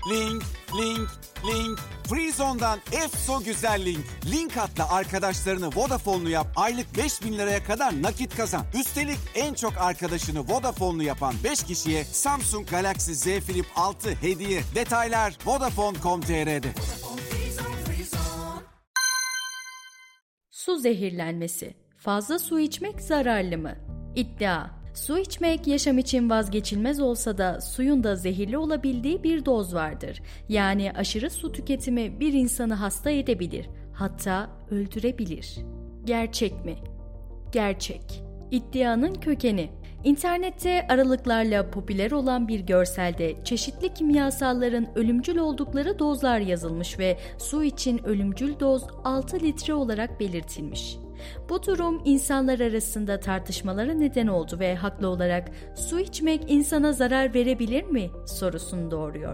link, link, link. Freezone'dan EFSO güzel link. Link atla arkadaşlarını Vodafone'lu yap. Aylık 5.000 liraya kadar nakit kazan. Üstelik en çok arkadaşını Vodafone'lu yapan 5 kişiye Samsung Galaxy Z Flip 6 hediye. Detaylar Vodafone.com.tr'de. Su zehirlenmesi. Fazla su içmek zararlı mı? İddia. Su içmek yaşam için vazgeçilmez olsa da suyun da zehirli olabildiği bir doz vardır. Yani aşırı su tüketimi bir insanı hasta edebilir, hatta öldürebilir. Gerçek mi? Gerçek. İddianın kökeni. İnternette aralıklarla popüler olan bir görselde çeşitli kimyasalların ölümcül oldukları dozlar yazılmış ve su için ölümcül doz 6 litre olarak belirtilmiş. Bu durum insanlar arasında tartışmalara neden oldu ve haklı olarak su içmek insana zarar verebilir mi sorusunu doğuruyor.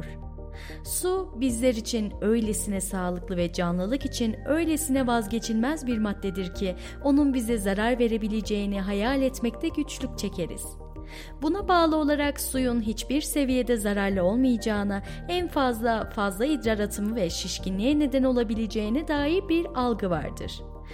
Su bizler için öylesine sağlıklı ve canlılık için öylesine vazgeçilmez bir maddedir ki onun bize zarar verebileceğini hayal etmekte güçlük çekeriz. Buna bağlı olarak suyun hiçbir seviyede zararlı olmayacağına, en fazla idrar atımı ve şişkinliğe neden olabileceğine dair bir algı vardır.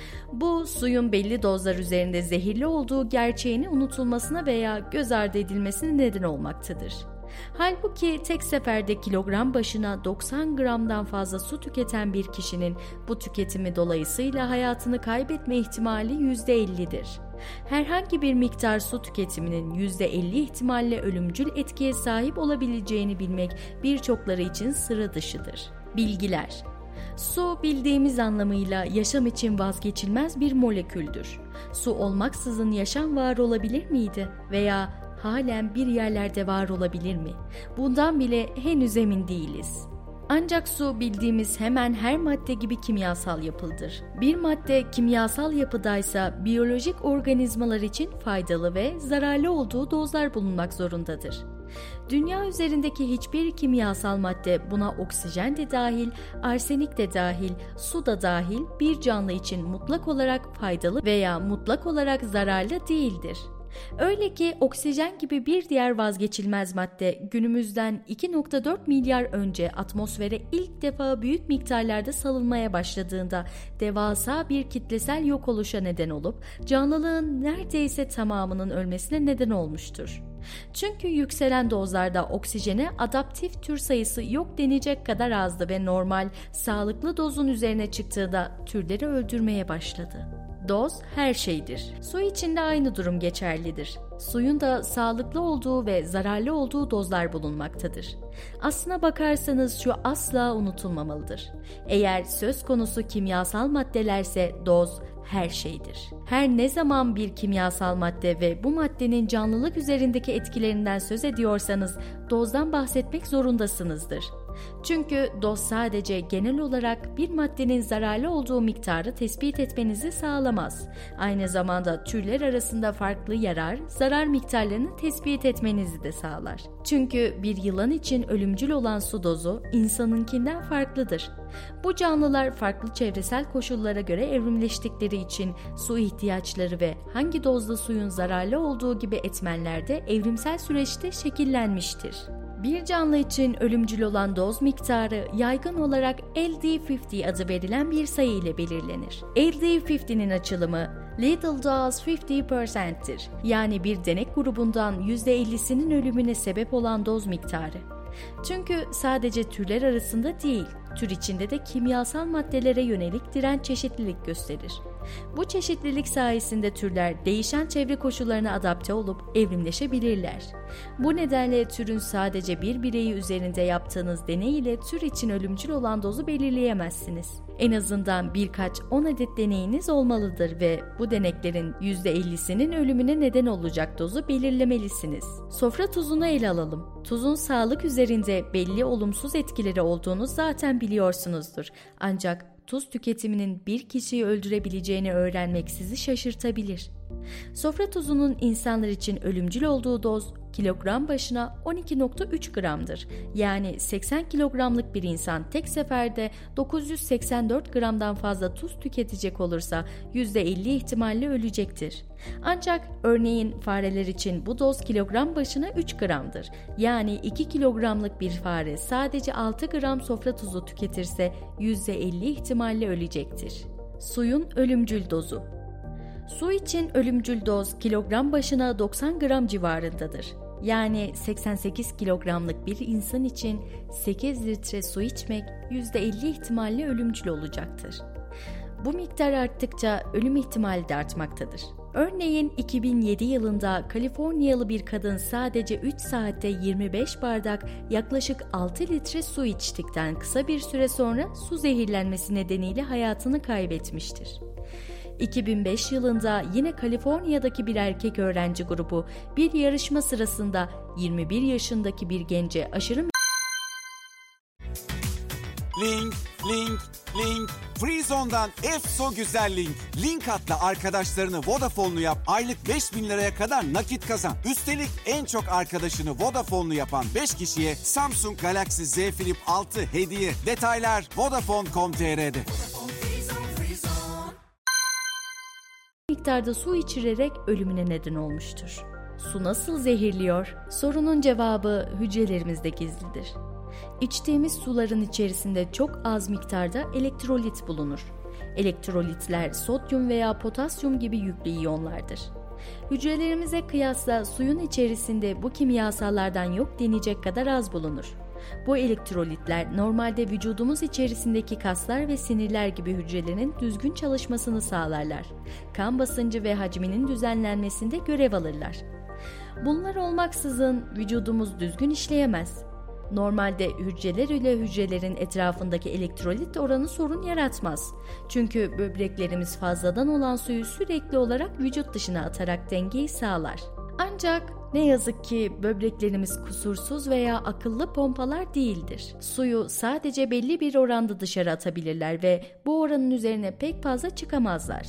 Bu, suyun belli dozlar üzerinde zehirli olduğu gerçeğini unutulmasına veya göz ardı edilmesine neden olmaktadır. Halbuki tek seferde kilogram başına 90 gramdan fazla su tüketen bir kişinin bu tüketimi dolayısıyla hayatını kaybetme ihtimali %50'dir. Herhangi bir miktar su tüketiminin %50 ihtimalle ölümcül etkiye sahip olabileceğini bilmek birçokları için sıra dışıdır. Bilgiler. Su bildiğimiz anlamıyla yaşam için vazgeçilmez bir moleküldür. Su olmaksızın yaşam var olabilir miydi veya halen bir yerlerde var olabilir mi? Bundan bile henüz emin değiliz. Ancak su bildiğimiz hemen her madde gibi kimyasal yapıdır. Bir madde kimyasal yapıdaysa biyolojik organizmalar için faydalı ve zararlı olduğu dozlar bulunmak zorundadır. Dünya üzerindeki hiçbir kimyasal madde, buna oksijen de dahil, arsenik de dahil, su da dahil, bir canlı için mutlak olarak faydalı veya mutlak olarak zararlı değildir. Öyle ki oksijen gibi bir diğer vazgeçilmez madde günümüzden 2,4 milyar önce atmosfere ilk defa büyük miktarlarda salınmaya başladığında devasa bir kitlesel yok oluşa neden olup canlılığın neredeyse tamamının ölmesine neden olmuştur. Çünkü yükselen dozlarda oksijene adaptif tür sayısı yok denecek kadar azdı ve normal, sağlıklı dozun üzerine çıktığında türleri öldürmeye başladı. Doz her şeydir. Su için de aynı durum geçerlidir. Suyun da sağlıklı olduğu ve zararlı olduğu dozlar bulunmaktadır. Aslına bakarsanız şu asla unutulmamalıdır. Eğer söz konusu kimyasal maddelerse doz her şeydir. Her ne zaman bir kimyasal madde ve bu maddenin canlılık üzerindeki etkilerinden söz ediyorsanız dozdan bahsetmek zorundasınızdır. Çünkü doz sadece genel olarak bir maddenin zararlı olduğu miktarı tespit etmenizi sağlamaz. Aynı zamanda türler arasında farklı yarar, zarar miktarlarını tespit etmenizi de sağlar. Çünkü bir yılan için ölümcül olan su dozu insanınkinden farklıdır. Bu canlılar farklı çevresel koşullara göre evrimleştikleri için su ihtiyaçları ve hangi dozda suyun zararlı olduğu gibi etmenlerde evrimsel süreçte şekillenmiştir. Bir canlı için ölümcül olan doz miktarı yaygın olarak LD50 adı verilen bir sayı ile belirlenir. LD50'nin açılımı Lethal Dose 50%'tir. Yani bir denek grubundan %50'sinin ölümüne sebep olan doz miktarı. Çünkü sadece türler arasında değil, tür içinde de kimyasal maddelere yönelik direnç çeşitlilik gösterir. Bu çeşitlilik sayesinde türler değişen çevre koşullarına adapte olup evrimleşebilirler. Bu nedenle türün sadece bir bireyi üzerinde yaptığınız deney ile tür için ölümcül olan dozu belirleyemezsiniz. En azından birkaç 10 adet deneyiniz olmalıdır ve bu deneklerin %50'sinin ölümüne neden olacak dozu belirlemelisiniz. Sofra tuzunu ele alalım. Tuzun sağlık üzerinde belli olumsuz etkileri olduğunu zaten biliyorsunuzdur. Ancak tuz tüketiminin bir kişiyi öldürebileceğini öğrenmek sizi şaşırtabilir. Sofra tuzunun insanlar için ölümcül olduğu doz kilogram başına 12,3 gramdır. Yani 80 kilogramlık bir insan tek seferde 984 gramdan fazla tuz tüketecek olursa %50 ihtimalle ölecektir. Ancak örneğin fareler için bu doz kilogram başına 3 gramdır. Yani 2 kilogramlık bir fare sadece 6 gram sofra tuzu tüketirse %50 ihtimalle ölecektir. Suyun ölümcül dozu. Su için ölümcül doz kilogram başına 90 gram civarındadır. Yani 88 kilogramlık bir insan için 8 litre su içmek %50 ihtimalle ölümcül olacaktır. Bu miktar arttıkça ölüm ihtimali de artmaktadır. Örneğin 2007 yılında Kaliforniyalı bir kadın sadece 3 saatte 25 bardak yaklaşık 6 litre su içtikten kısa bir süre sonra su zehirlenmesi nedeniyle hayatını kaybetmiştir. 2005 yılında yine Kaliforniya'daki bir erkek öğrenci grubu bir yarışma sırasında 21 yaşındaki bir gence aşırı Link. Freezone'dan EFSO Güzel Link. Link atla arkadaşlarını Vodafone'lu yap. Aylık 5.000 liraya kadar nakit kazan. Üstelik en çok arkadaşını Vodafone'lu yapan 5 kişiye Samsung Galaxy Z Flip 6 hediye. Detaylar Vodafone.com.tr'de. miktarda su içirerek ölümüne neden olmuştur. Su nasıl zehirliyor? Sorunun cevabı hücrelerimizde gizlidir. İçtiğimiz suların içerisinde çok az miktarda elektrolit bulunur. Elektrolitler sodyum veya potasyum gibi yüklü iyonlardır. Hücrelerimize kıyasla suyun içerisinde bu kimyasallardan yok denecek kadar az bulunur. Bu elektrolitler normalde vücudumuz içerisindeki kaslar ve sinirler gibi hücrelerin düzgün çalışmasını sağlarlar. Kan basıncı ve hacminin düzenlenmesinde görev alırlar. Bunlar olmaksızın vücudumuz düzgün işleyemez. Normalde hücreler ile hücrelerin etrafındaki elektrolit oranı sorun yaratmaz. Çünkü böbreklerimiz fazladan olan suyu sürekli olarak vücut dışına atarak dengeyi sağlar. Ancak ne yazık ki böbreklerimiz kusursuz veya akıllı pompalar değildir. Suyu sadece belli bir oranda dışarı atabilirler ve bu oranın üzerine pek fazla çıkamazlar.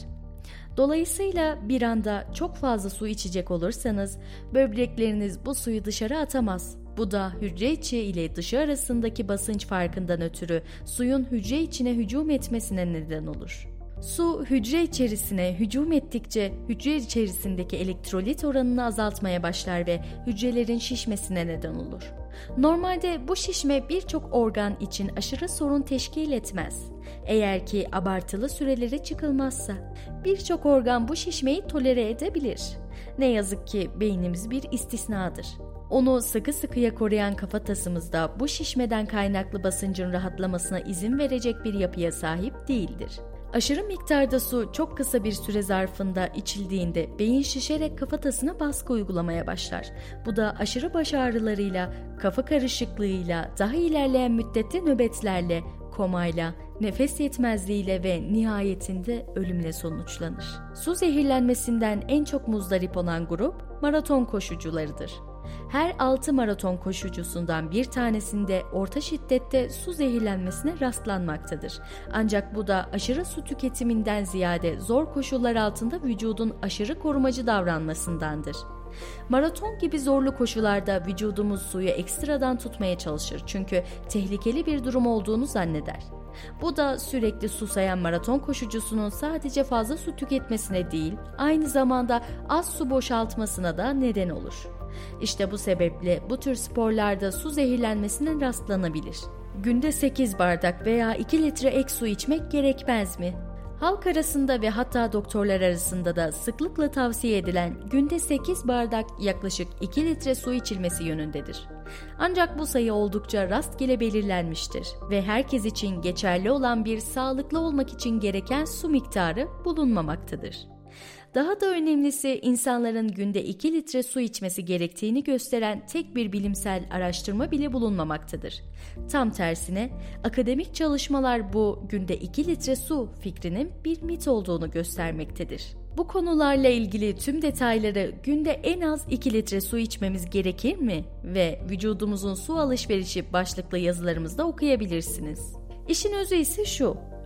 Dolayısıyla bir anda çok fazla su içecek olursanız böbrekleriniz bu suyu dışarı atamaz. Bu da hücre içi ile dışı arasındaki basınç farkından ötürü suyun hücre içine hücum etmesine neden olur. Su hücre içerisine hücum ettikçe hücre içerisindeki elektrolit oranını azaltmaya başlar ve hücrelerin şişmesine neden olur. Normalde bu şişme birçok organ için aşırı sorun teşkil etmez. Eğer ki abartılı sürelere çıkılmazsa birçok organ bu şişmeyi tolere edebilir. Ne yazık ki beynimiz bir istisnadır. Onu sıkı sıkıya koruyan kafatasımızda bu şişmeden kaynaklı basıncın rahatlamasına izin verecek bir yapıya sahip değildir. Aşırı miktarda su çok kısa bir süre zarfında içildiğinde beyin şişerek kafatasına baskı uygulamaya başlar. Bu da aşırı baş ağrılarıyla, kafa karışıklığıyla, daha ilerleyen müddette nöbetlerle, komayla, nefes yetmezliğiyle ve nihayetinde ölümle sonuçlanır. Su zehirlenmesinden en çok muzdarip olan grup maraton koşucularıdır. Her 6 maraton koşucusundan bir tanesinde orta şiddette su zehirlenmesine rastlanmaktadır. Ancak bu da aşırı su tüketiminden ziyade zor koşullar altında vücudun aşırı korumacı davranmasındandır. Maraton gibi zorlu koşularda vücudumuz suyu ekstradan tutmaya çalışır çünkü tehlikeli bir durum olduğunu zanneder. Bu da sürekli susayan maraton koşucusunun sadece fazla su tüketmesine değil, aynı zamanda az su boşaltmasına da neden olur. İşte bu sebeple bu tür sporlarda su zehirlenmesine rastlanabilir. Günde 8 bardak veya 2 litre ek su içmek gerekmez mi? Halk arasında ve hatta doktorlar arasında da sıklıkla tavsiye edilen günde 8 bardak yaklaşık 2 litre su içilmesi yönündedir. Ancak bu sayı oldukça rastgele belirlenmiştir ve herkes için geçerli olan bir sağlıklı olmak için gereken su miktarı bulunmamaktadır. Daha da önemlisi insanların günde 2 litre su içmesi gerektiğini gösteren tek bir bilimsel araştırma bile bulunmamaktadır. Tam tersine akademik çalışmalar bu günde 2 litre su fikrinin bir mit olduğunu göstermektedir. Bu konularla ilgili tüm detayları günde en az 2 litre su içmemiz gerekir mi ve vücudumuzun su alışverişi başlıklı yazılarımızda okuyabilirsiniz. İşin özü ise şu: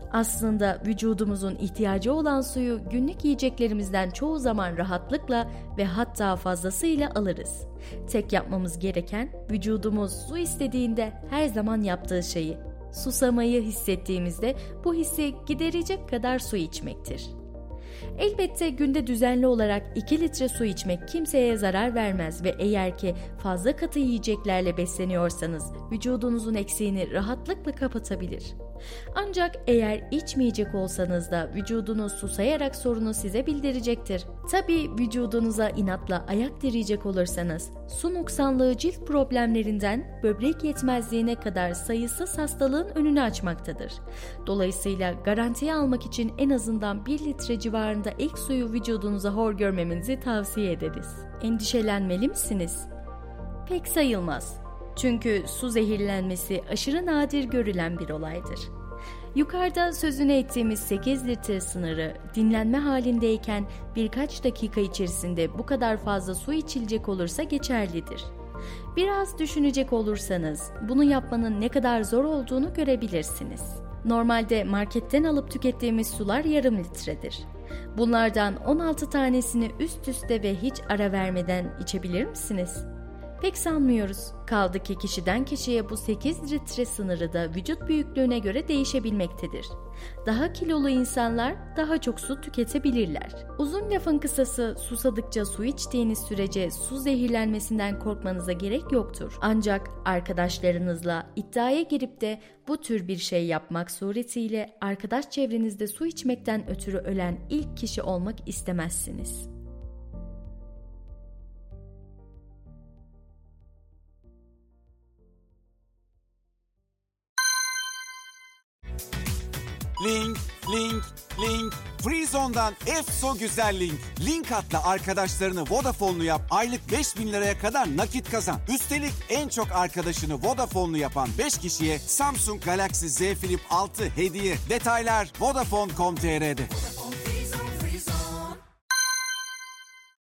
Aslında vücudumuzun ihtiyacı olan suyu günlük yiyeceklerimizden çoğu zaman rahatlıkla ve hatta fazlasıyla alırız. Tek yapmamız gereken vücudumuz su istediğinde her zaman yaptığı şeyi, susamayı hissettiğimizde bu hissi giderecek kadar su içmektir. Elbette günde düzenli olarak 2 litre su içmek kimseye zarar vermez ve eğer ki fazla katı yiyeceklerle besleniyorsanız vücudunuzun eksiğini rahatlıkla kapatabilir. Ancak eğer içmeyecek olsanız da vücudunuz susayarak sorunu size bildirecektir. Tabii vücudunuza inatla ayak direyecek olursanız su noksanlığı cilt problemlerinden böbrek yetmezliğine kadar sayısız hastalığın önünü açmaktadır. Dolayısıyla garantiye almak için en azından 1 litre civarında ek suyu vücudunuza hor görmemenizi tavsiye ederiz. Endişelenmeli misiniz? Pek sayılmaz. Çünkü su zehirlenmesi aşırı nadir görülen bir olaydır. Yukarıda sözünü ettiğimiz 8 litre sınırı dinlenme halindeyken birkaç dakika içerisinde bu kadar fazla su içilecek olursa geçerlidir. Biraz düşünecek olursanız bunu yapmanın ne kadar zor olduğunu görebilirsiniz. Normalde marketten alıp tükettiğimiz sular yarım litredir. Bunlardan 16 tanesini üst üste ve hiç ara vermeden içebilir misiniz? Pek sanmıyoruz. Kaldı ki kişiden kişiye bu 8 litre sınırı da vücut büyüklüğüne göre değişebilmektedir. Daha kilolu insanlar daha çok su tüketebilirler. Uzun lafın kısası, susadıkça su içtiğiniz sürece su zehirlenmesinden korkmanıza gerek yoktur. Ancak arkadaşlarınızla iddiaya girip de bu tür bir şey yapmak suretiyle arkadaş çevrenizde su içmekten ötürü ölen ilk kişi olmak istemezsiniz. Link, link, link. Freezone'dan Efso Güzel Link. Link atla arkadaşlarını Vodafone'lu yap. Aylık 5.000 liraya kadar nakit kazan. Üstelik en çok arkadaşını Vodafone'lu yapan 5 kişiye Samsung Galaxy Z Flip 6 hediye. Detaylar Vodafone.com.tr'de.